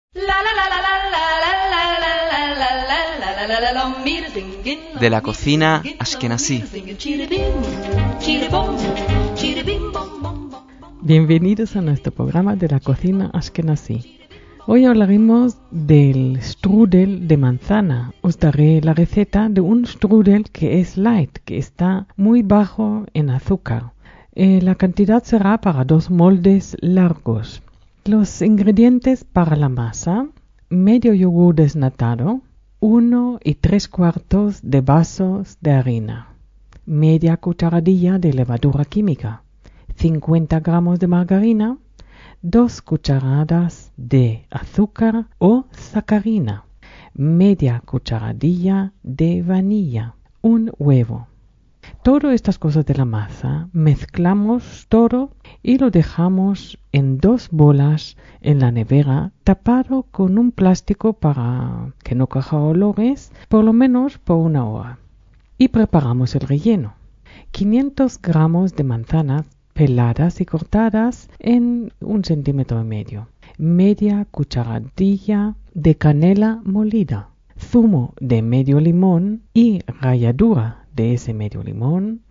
De la cocina ashkenazí. Bienvenidos a nuestro programa de la cocina ashkenazí. Hoy hablaremos del strudel de manzana. Os daré la receta de un strudel que es light, que está muy bajo en azúcar. La cantidad será para 2 moldes largos. Los ingredientes para la masa: medio yogur desnatado, 1 3/4 de vasos de harina, media cucharadilla de levadura química, 50 gramos de margarina, 2 cucharadas de azúcar o sacarina, media cucharadilla de vainilla, un huevo. Todas estas cosas de la masa mezclamos todo y lo dejamos en 2 bolas en la nevera, tapado con un plástico para que no coja olores, por lo menos por 1 hora. Y preparamos el relleno: 500 gramos de manzanas peladas y cortadas en 1,5 centímetros, media cucharadilla de canela molida, zumo de medio limón y ralladura de ese medio limón,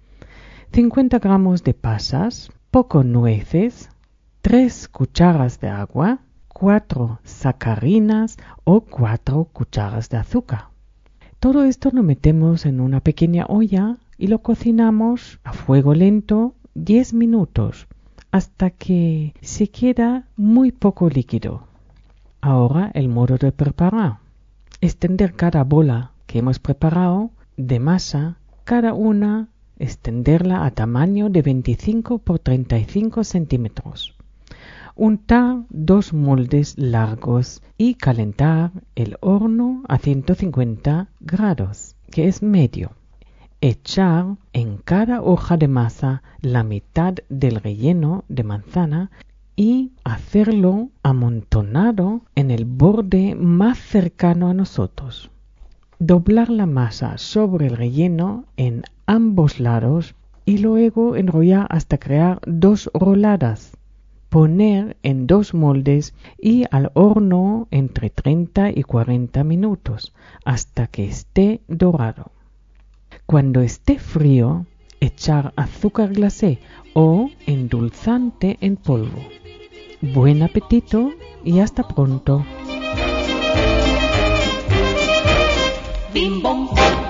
50 gramos de pasas, poco nueces, 3 cucharas de agua, 4 sacarinas o 4 cucharas de azúcar. Todo esto lo metemos en una pequeña olla y lo cocinamos a fuego lento 10 minutos hasta que se queda muy poco líquido. Ahora el modo de preparar: extender cada bola que hemos preparado de masa, cada una extenderla a tamaño de 25 por 35 centímetros. Untar 2 moldes largos y calentar el horno a 150 grados, que es medio. Echar en cada hoja de masa la mitad del relleno de manzana y hacerlo amontonado en el borde más cercano a nosotros. Doblar la masa sobre el relleno en ambos lados y luego enrollar hasta crear 2 roladas. Poner en 2 moldes y al horno entre 30 y 40 minutos hasta que esté dorado. Cuando esté frío, echar azúcar glacé o endulzante en polvo. Buen apetito y hasta pronto. Bim bom.